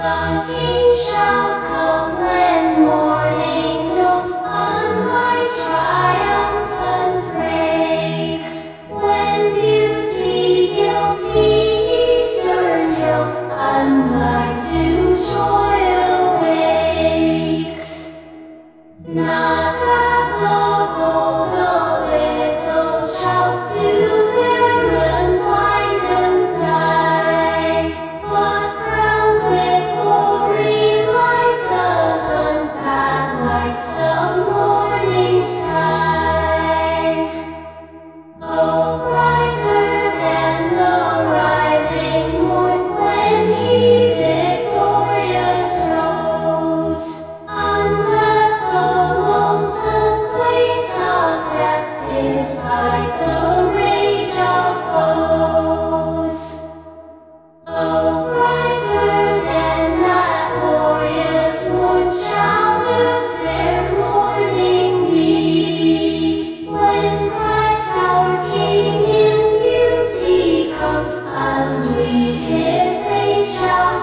The King shall come when morning dawns, unlike triumphant rays, when beauty gilds the eastern hills, unlike dew joy awakes. Not as of old a little child to barren fight and die, but crowned with glory like the sun that lights the morning sky. Oh, brighter than the rising morn when he victorious rose, unleft the lonesome place of death despite the rage of foes. Oh, brighter than that glorious morn shall this fair morning be, when Christ our King in beauty comes, and we his face shall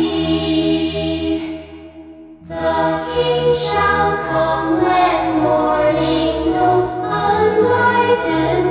see. The King shall come when morning dawns, unlighted